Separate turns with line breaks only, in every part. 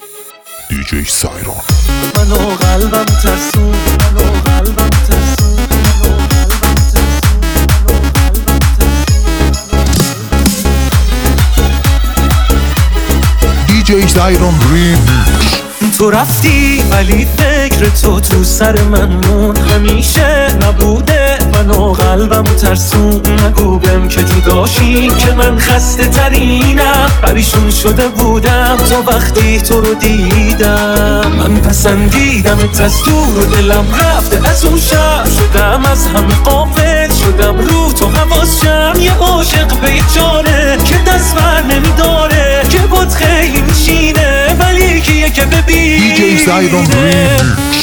دیجی سایران.
منو قلبم ترسون، منو قلبم ترسون، منو قلبم ترسون، منو قلبم ترسون.
دیجی سایران ریمیکس.
تو رفتی ولی فکر تو سر من مون، همیشه نبوده منو قلبم ترسون. نگو بهم که جداشی که من خسته ترینم، پریشون شده بودم تا وقتی تو رو دیدم. من پسندیدم از دور و دلم رفته از اون شب، شدم از همه غافل، شدم رو تو حواسم. یه عاشق بیچاره که دست بر نمیداره، که بود خیلی میشینه ولی کیه که ببینه.
دیجی سایران ریمیکس.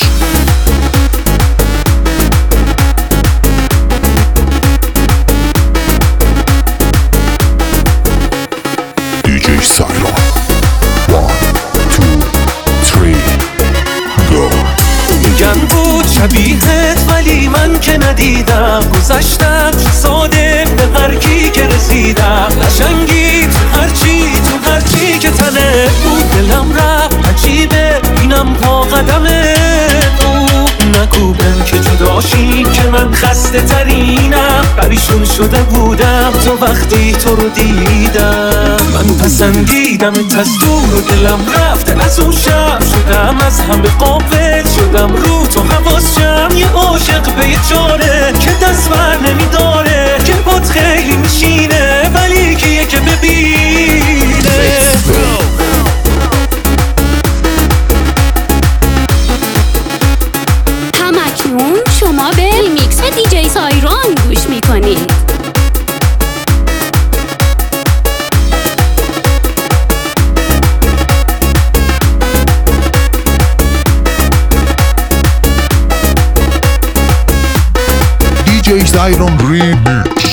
دیجی سایران 1 2 3 گو.
میگن بود شبیهت ولی من که ندیدم، گذشتم ساده به هرکی که رسیدم. قشنگی تو هرچی که تنه بود، دلم رفت عجیبه اینم پا قدمه بود. نگو بهم که جداشی که من خسته ترینم، پریشون شده بودم تا وقتی تو رو دیدم. من پسندیدم از دور و دلم رفته از اون شب، شدم از همه غافل، شدم رو تو حواسم. یه عاشق بیچاره که دست بر نمیداره، که بود خیلی میشینه ولی کیه که ببینه.
همکنون شما به ریمیکس دیجی سایران گوش میکنید.
دیجی سایران ریمیکس.